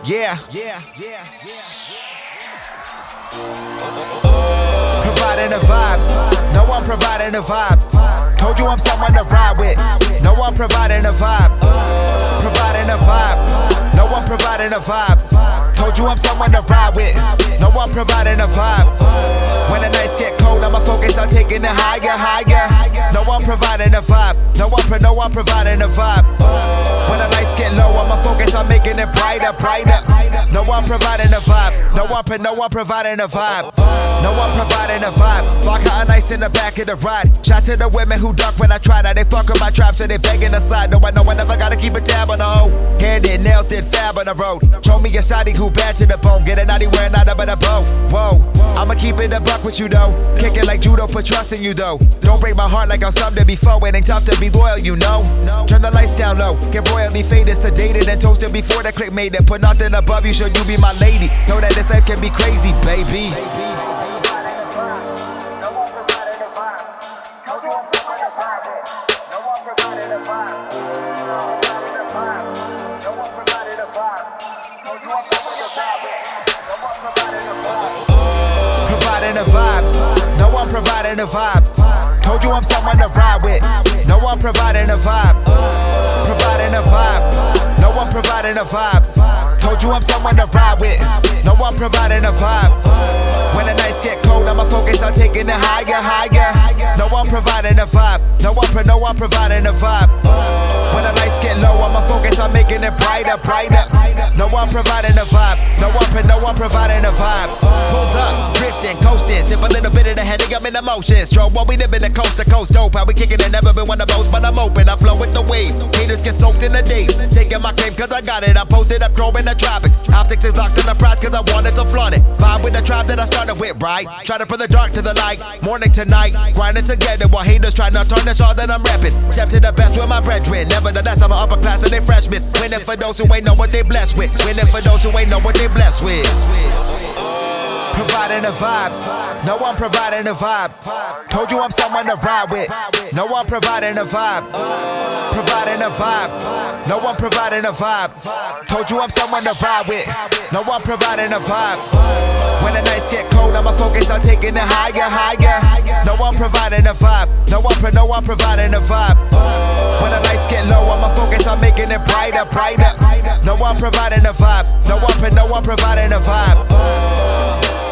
Yeah. Providing a vibe. No one providing a vibe. Told you I'm someone to ride with. No one providing a vibe. Providing a vibe. No one providing a vibe. Told you I'm someone to ride with. No one providing a vibe. When the nights get cold, I'ma focus on taking it higher. No one providing a vibe. No one providing a vibe. When the lights get low, I'ma focus on making it brighter. No one providing a vibe. No one providing a vibe. No one providing a vibe. Vodka on ice in the back of the ride. Shout to the women who duck when I try that. They fuck up my trap, so they begging aside. No, I never gotta keep a tab on the hoe. Hair did, nails did, fab on the road. Show me a shawty who bad to the bone. Get a naughty wearing out but a bow. Whoa, I'ma keep it a buck with you though. Kick it like judo, put trust in you though. Don't break my heart like I'm something before. It ain't tough to be loyal, you know. Turn the lights down low. Get royally faded, sedated, and toasted before the click made it. Put nothing above you, so you be my lady. Know that this life can be crazy, baby. Providing a vibe. No one providing a vibe. Told you I'm someone to ride with. No one providing a vibe. Providing a vibe. No one providing a vibe. Told you I'm someone to ride with. No one providing a vibe. When the nights get cold, I'ma focus on taking it higher. No one providing a vibe. No one providing a vibe. When the lights get low, I'ma focus on making it brighter. No one providing a vibe. No one providing a vibe. Pulled up, drifting, coasting, sip a little bit of the Henny, I'm in emotion. Stroke while we live in the coast to coast dope. How we kicking it, never been one of those, but I'm open. I flow with the wave. Haters get soaked in the day. Taking my claim cause I got it. I posted up, throwing the tropics. Optics is locked in the prize cause I wanted to flaunt it. Vibe with the tribe that I started with, right? Try to put the dark to the light. Morning to night, grinding together while haters try not tarnish all that I'm repping. Step to the best with my brethren. Nevertheless, I'm an upper class and they freshmen. Winning for those who ain't know what they blessed with. Winning for those who ain't know what they blessed with. Providing a vibe. No one providing a vibe. Told you I'm someone to ride with. No one providing a vibe. Providing a vibe. No one providing a vibe. Told you I'm someone to ride with. No one providing a vibe. When the nights get cold, I'ma focus on taking it higher. No one providing a vibe. No one providing a vibe. When the lights get low, I'ma focus on making it brighter. No one providing a vibe. No one providing a vibe.